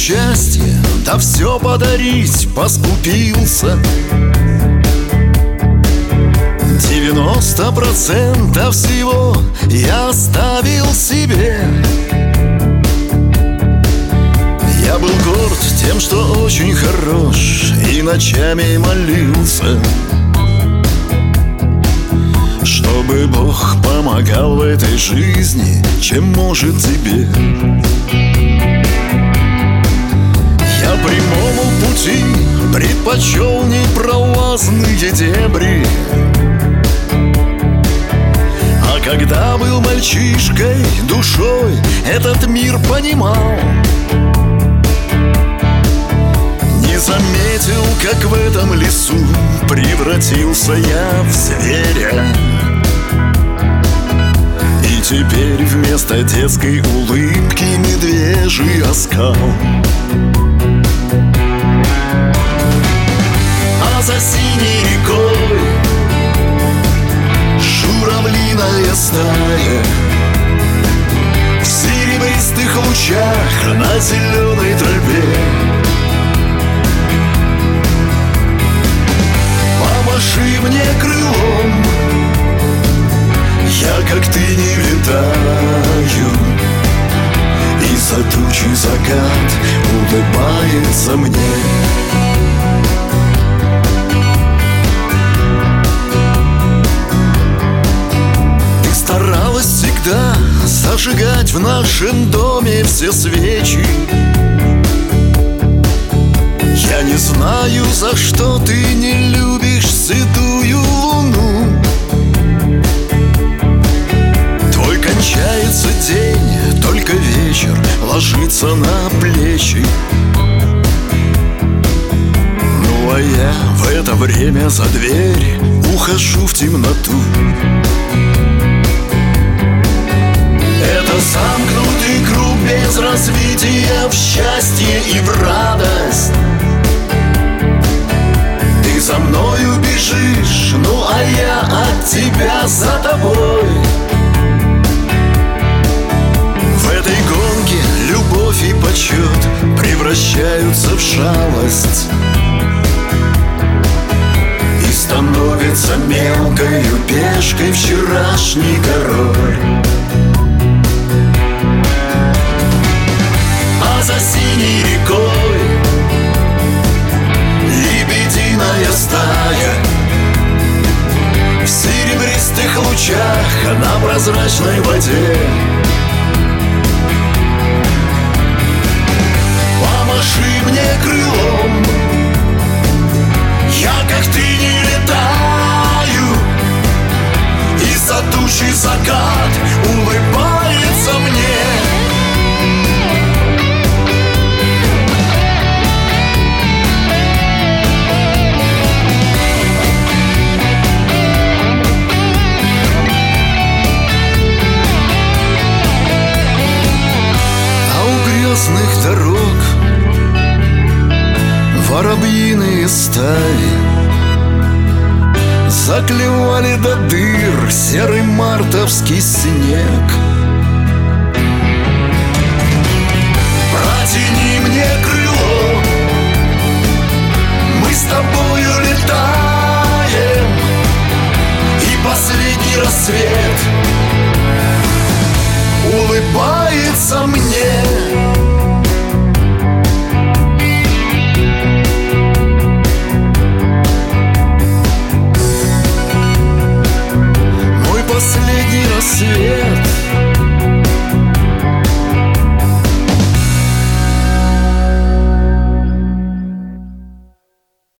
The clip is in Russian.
счастье, да все подарить поскупился. 90% всего я оставил себе. Я был горд тем, что очень хорош, и ночами молился, чтобы Бог помогал в этой жизни, чем может тебе. Я прямому пути предпочел непролазные дебри. А когда был мальчишкой, душой этот мир понимал, не заметил, как в этом лесу превратился я в зверя. И теперь вместо детской улыбки медвежий оскал. А за синей рекой журавлиная стая в серебристых лучах на зеленой траве. Помаши мне крылом, я, как ты, не летаю, и за тучи закат улыбается мне. Ты старалась всегда зажигать в нашем доме все свечи. Я не знаю, за что ты не любишь седую луну. Твой кончается день, только вечер ложится на плечи. Ну а я в это время за дверь ухожу в темноту. Это замкнутый круг без развития в счастье и в радость. Ты за мною бежишь, ну а я от тебя за тобой. В этой гонке любовь и почет превращаются в жалость и становится мелкою пешкой вчерашний король. А за синей рекой лебединая стая в серебристых лучах на прозрачной воде. Помаши мне крылом, я, как ты, не летаю, и за тучи закат улыбается мне. Дорог воробьиные стаи заклевали до дыр серый мартовский снег. Протяни мне крыло, мы с тобою летаем, и последний рассвет улыбается мне. Последний рассвет